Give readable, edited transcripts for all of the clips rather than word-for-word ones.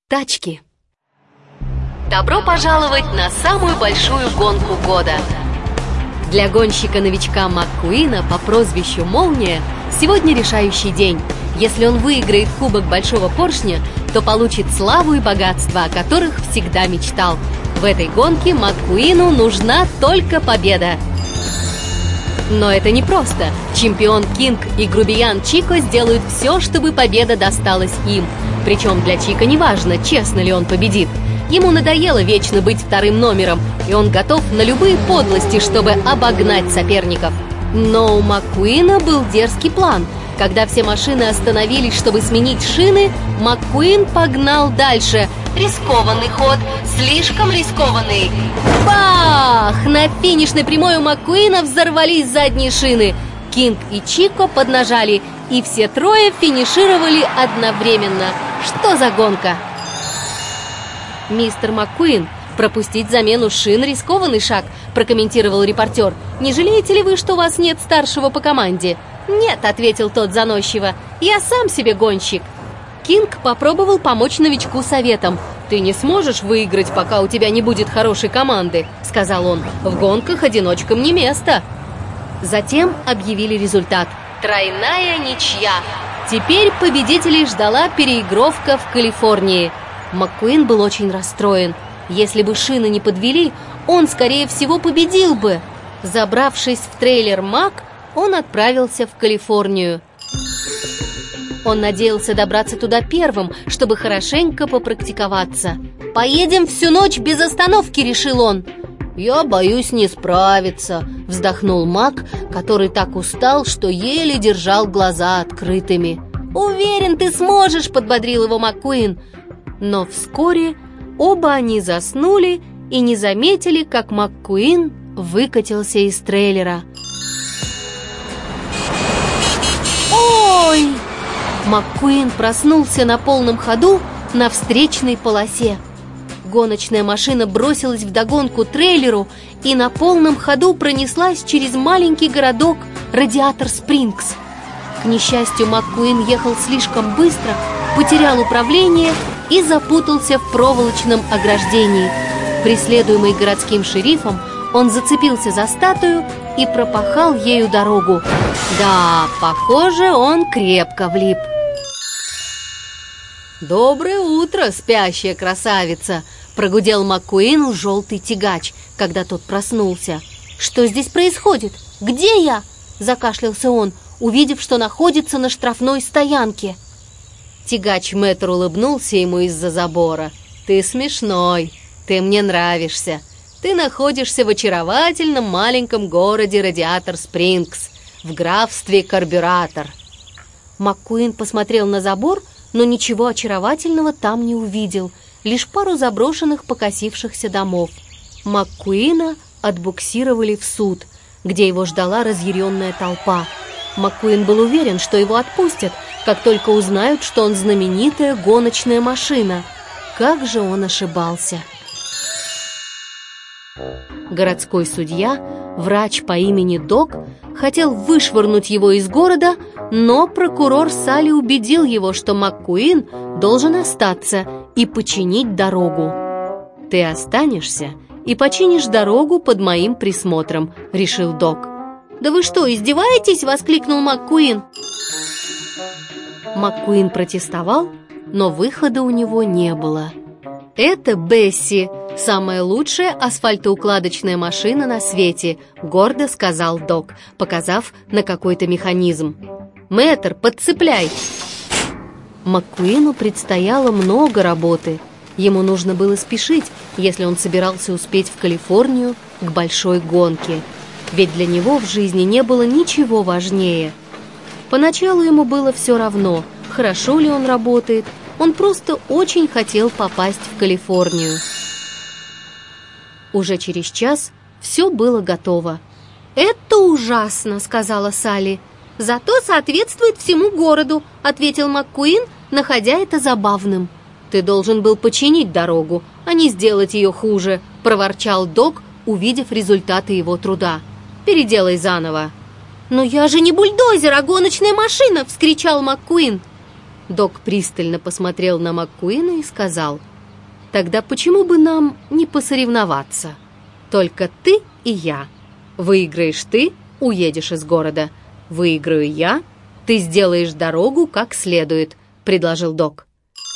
Тачки. Добро пожаловать на самую большую гонку года. Для гонщика-новичка МакКуина по прозвищу Молния сегодня решающий день. Если он выиграет кубок Большого Поршня, то получит славу и богатство, о которых всегда мечтал. В этой гонке МакКуину нужна только победа. Но это не просто. Чемпион Кинг и грубиян Чико сделают все, чтобы победа досталась им. Причем для Чико не важно, честно ли он победит. Ему надоело вечно быть вторым номером, и он готов на любые подлости, чтобы обогнать соперников. Но у МакКуина был дерзкий план. Когда все машины остановились, чтобы сменить шины, МакКуин погнал дальше. Рискованный ход, слишком рискованный. Бах! На финишной прямой у МакКуина взорвались задние шины. Кинг и Чико поднажали, и все трое финишировали одновременно. Что за гонка? «Мистер МакКуин, пропустить замену шин – рискованный шаг», – прокомментировал репортер. «Не жалеете ли вы, что у вас нет старшего по команде?» «Нет», – ответил тот заносчиво, – «я сам себе гонщик». Кинг попробовал помочь новичку советом. «Ты не сможешь выиграть, пока у тебя не будет хорошей команды», – сказал он. «В гонках одиночкам не место». Затем объявили результат. Тройная ничья. Теперь победителей ждала переигровка в Калифорнии. МакКуин был очень расстроен. Если бы шины не подвели, он, скорее всего, победил бы. Забравшись в трейлер Мак, он отправился в Калифорнию. Он надеялся добраться туда первым, чтобы хорошенько попрактиковаться. «Поедем всю ночь без остановки», — решил он. «Я боюсь не справиться», — вздохнул Мак, который так устал, что еле держал глаза открытыми. «Уверен, ты сможешь», — подбодрил его МакКуин. Но вскоре оба они заснули и не заметили, как МакКуин выкатился из трейлера. «Ой!» МакКуин проснулся на полном ходу на встречной полосе. Гоночная машина бросилась вдогонку трейлеру и на полном ходу пронеслась через маленький городок Радиатор-Спрингс. К несчастью, МакКуин ехал слишком быстро, потерял управление и запутался в проволочном ограждении. Преследуемый городским шерифом, он зацепился за статую и пропахал ею дорогу. Да, похоже, он крепко влип. «Доброе утро, спящая красавица!» — прогудел МакКуину желтый тягач, когда тот проснулся. «Что здесь происходит? Где я?» — закашлялся он, увидев, что находится на штрафной стоянке. Тягач Мэттер улыбнулся ему из-за забора. «Ты смешной, ты мне нравишься. Ты находишься в очаровательном маленьком городе Радиатор-Спрингс, в графстве Карбюратор». МакКуин посмотрел на забор, но ничего очаровательного там не увидел, лишь пару заброшенных покосившихся домов. МакКуина отбуксировали в суд, где его ждала разъяренная толпа. МакКуин был уверен, что его отпустят, как только узнают, что он знаменитая гоночная машина. Как же он ошибался! Городской судья, врач по имени Док, хотел вышвырнуть его из города, но прокурор Салли убедил его, что МакКуин должен остаться и починить дорогу. «Ты останешься и починишь дорогу под моим присмотром», — решил Док. «Да вы что, издеваетесь?» — воскликнул МакКуин. МакКуин протестовал, но выхода у него не было. «Это Бесси, самая лучшая асфальтоукладочная машина на свете», — гордо сказал Док, показав на какой-то механизм. «Мэттер, подцепляй!» МакКуину предстояло много работы. Ему нужно было спешить, если он собирался успеть в Калифорнию к большой гонке. Ведь для него в жизни не было ничего важнее. Поначалу ему было все равно, хорошо ли он работает. Он просто очень хотел попасть в Калифорнию. Уже через час все было готово. «Это ужасно», — сказала Салли. «Зато соответствует всему городу», — ответил МакКуин, находя это забавным. «Ты должен был починить дорогу, а не сделать ее хуже», — проворчал Док, увидев результаты его труда. «Переделай заново». «Но я же не бульдозер, а гоночная машина!» — вскричал МакКуин. Док пристально посмотрел на МакКуина и сказал: «Тогда почему бы нам не посоревноваться? Только ты и я. Выиграешь ты — уедешь из города. Выиграю я — ты сделаешь дорогу как следует», — предложил Док.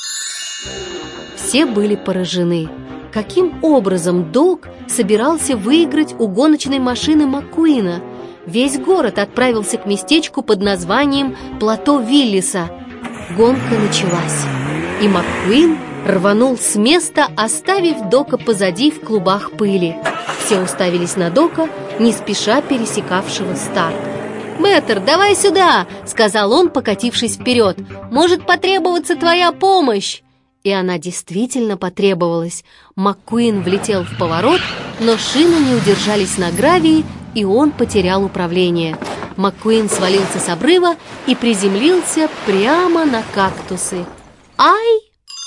Все были поражены. Каким образом Док собирался выиграть у гоночной машины МакКуина? Весь город отправился к местечку под названием Плато Виллиса. Гонка началась, и МакКуин рванул с места, оставив Дока позади в клубах пыли. Все уставились на Дока, не спеша пересекавшего старт. «Мэтр, давай сюда!» — сказал он, покатившись вперед. «Может потребоваться твоя помощь!» И она действительно потребовалась. МакКуин влетел в поворот, но шины не удержались на гравии, и он потерял управление. МакКуин свалился с обрыва и приземлился прямо на кактусы. «Ай!»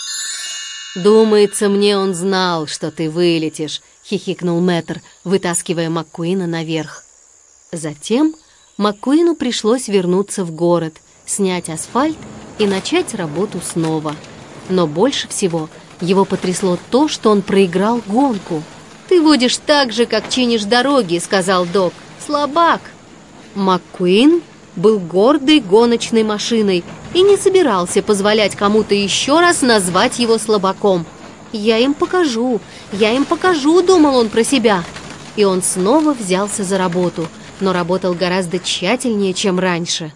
«Думается, мне он знал, что ты вылетишь», — хихикнул мэтр, вытаскивая МакКуина наверх. Затем МакКуину пришлось вернуться в город, снять асфальт и начать работу снова. Но больше всего его потрясло то, что он проиграл гонку. «Ты водишь так же, как чинишь дороги», — сказал Док. «Слабак». МакКуин был гордой гоночной машиной и не собирался позволять кому-то еще раз назвать его слабаком. «Я им покажу, — думал он про себя. И он снова взялся за работу, но работал гораздо тщательнее, чем раньше.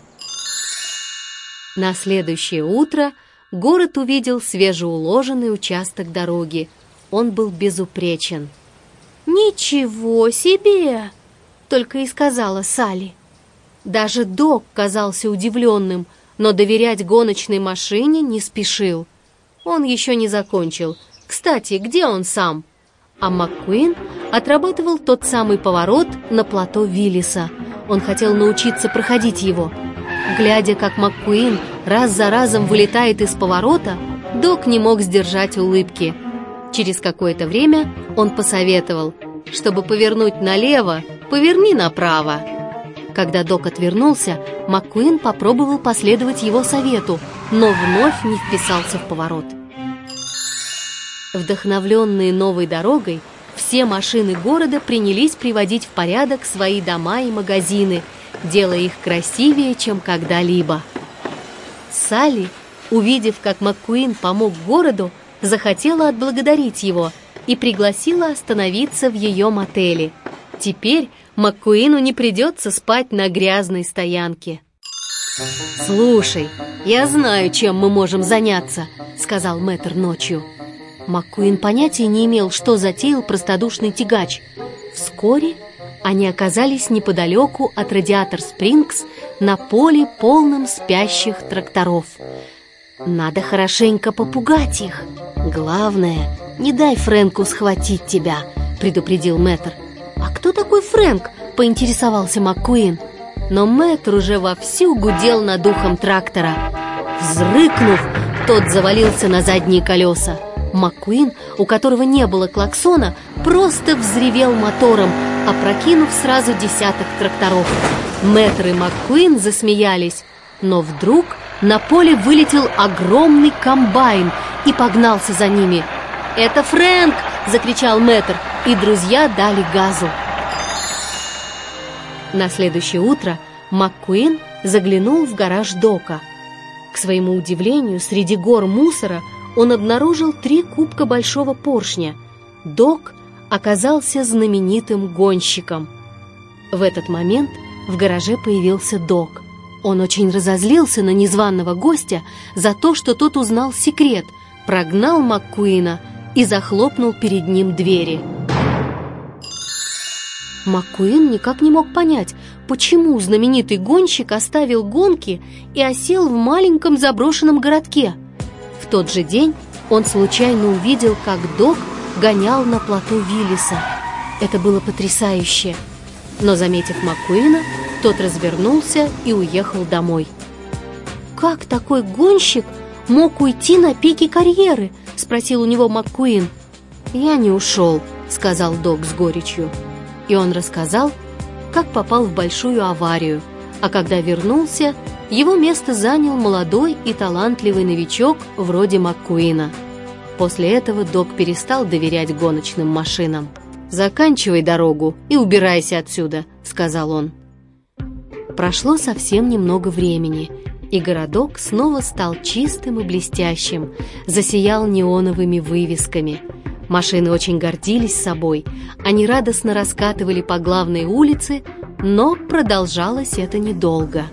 На следующее утро город увидел свежеуложенный участок дороги. Он был безупречен. «Ничего себе!» — только и сказала Салли. Даже Док казался удивленным, но доверять гоночной машине не спешил. Он еще не закончил. Кстати, где он сам? А МакКуин отрабатывал тот самый поворот на плато Виллиса. Он хотел научиться проходить его. Глядя, как МакКуин раз за разом вылетает из поворота, Док не мог сдержать улыбки. Через какое-то время он посоветовал: чтобы повернуть налево, поверни направо. Когда Док отвернулся, МакКуин попробовал последовать его совету, но вновь не вписался в поворот. Вдохновленные новой дорогой, все машины города принялись приводить в порядок свои дома и магазины, делая их красивее, чем когда-либо. Салли, увидев, как МакКуин помог городу, захотела отблагодарить его и пригласила остановиться в ее мотеле. Теперь МакКуину не придется спать на грязной стоянке. «Слушай, я знаю, чем мы можем заняться», — сказал мэтр ночью. МакКуин понятия не имел, что затеял простодушный тягач. Вскоре они оказались неподалеку от Радиатор-Спрингс на поле, полном спящих тракторов. «Надо хорошенько попугать их. Главное, не дай Фрэнку схватить тебя», — предупредил мэтр. «А кто такой Фрэнк?» — поинтересовался МакКуин. Но мэтр уже вовсю гудел над ухом трактора. Взрыкнув, тот завалился на задние колеса. МакКуин, у которого не было клаксона, просто взревел мотором, опрокинув сразу десяток тракторов. Мэтр и МакКуин засмеялись, но вдруг на поле вылетел огромный комбайн и погнался за ними. «Это Фрэнк!» — закричал мэтр, и друзья дали газу. На следующее утро МакКуин заглянул в гараж Дока. К своему удивлению, среди гор мусора он обнаружил 3 кубка большого поршня. Док оказался знаменитым гонщиком. В этот момент в гараже появился Док. Он очень разозлился на незваного гостя за то, что тот узнал секрет, прогнал МакКуина и захлопнул перед ним двери. МакКуин никак не мог понять, почему знаменитый гонщик оставил гонки и осел в маленьком заброшенном городке. В тот же день он случайно увидел, как Док гонял на плато Виллиса. Это было потрясающе. Но, заметив МакКуина, тот развернулся и уехал домой. «Как такой гонщик мог уйти на пике карьеры?» — спросил у него МакКуин. «Я не ушел», — сказал Док с горечью. И он рассказал, как попал в большую аварию, а когда вернулся, Его место занял молодой и талантливый новичок вроде МакКуина. После этого Док перестал доверять гоночным машинам. «Заканчивай дорогу и убирайся отсюда», — сказал он. Прошло совсем немного времени, и городок снова стал чистым и блестящим, засиял неоновыми вывесками. Машины очень гордились собой, они радостно раскатывали по главной улице, но продолжалось это недолго.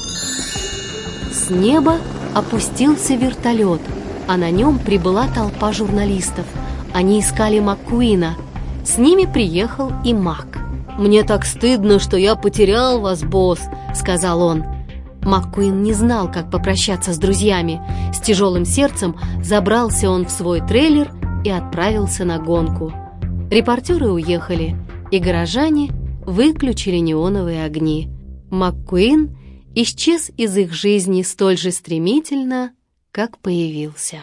С неба опустился вертолет, а на нем прибыла толпа журналистов. Они искали МакКуина. С ними приехал и Мак. «Мне так стыдно, что я потерял вас, босс», — сказал он. МакКуин не знал, как попрощаться с друзьями. С тяжелым сердцем забрался он в свой трейлер и отправился на гонку. Репортеры уехали, и горожане выключили неоновые огни. МакКуин исчез из их жизни столь же стремительно, как появился.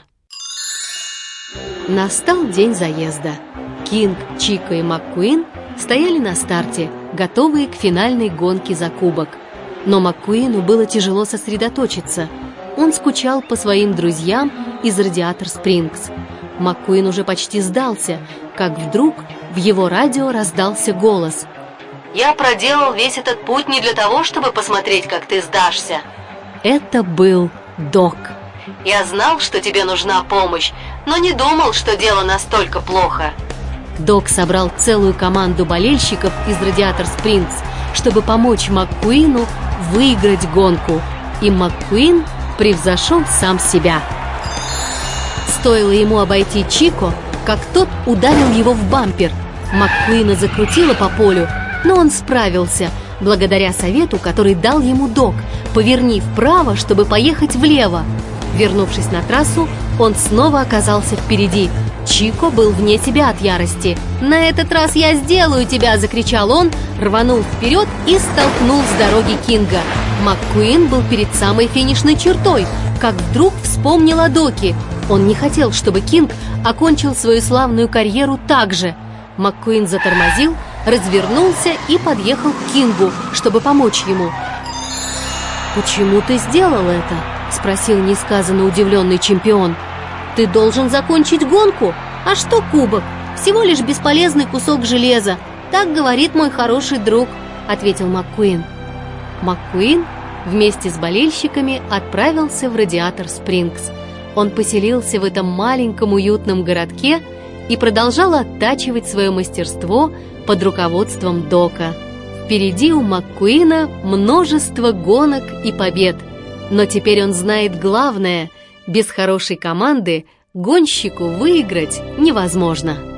Настал день заезда. Кинг, Чико и МакКуин стояли на старте, готовые к финальной гонке за кубок. Но МакКуину было тяжело сосредоточиться. Он скучал по своим друзьям из Радиатор Спрингс. МакКуин уже почти сдался, как вдруг в его радио раздался голос. «Я проделал весь этот путь не для того, чтобы посмотреть, как ты сдашься». Это был Док. «Я знал, что тебе нужна помощь, но не думал, что дело настолько плохо». Док собрал целую команду болельщиков из Радиатор Спрингс, чтобы помочь МакКуину выиграть гонку. И МакКуин превзошел сам себя. Стоило ему обойти Чико, как тот ударил его в бампер. МакКуина закрутило по полю, но он справился, благодаря совету, который дал ему Док: поверни вправо, чтобы поехать влево. Вернувшись на трассу, он снова оказался впереди. Чико был вне себя от ярости. «На этот раз я сделаю тебя!» – закричал он, рванул вперед и столкнул с дороги Кинга. МакКуин был перед самой финишной чертой, как вдруг вспомнил о Доке. Он не хотел, чтобы Кинг окончил свою славную карьеру так же. МакКуин затормозил, развернулся и подъехал к Кингу, чтобы помочь ему. «Почему ты сделал это?» – спросил несказанно удивленный чемпион. «Ты должен закончить гонку. А что кубок? Всего лишь бесполезный кусок железа. Так говорит мой хороший друг», — ответил МакКуин. МакКуин вместе с болельщиками отправился в Радиатор Спрингс. Он поселился в этом маленьком уютном городке и продолжал оттачивать свое мастерство под руководством Дока. Впереди у МакКуина множество гонок и побед. Но теперь он знает главное — без хорошей команды гонщику выиграть невозможно.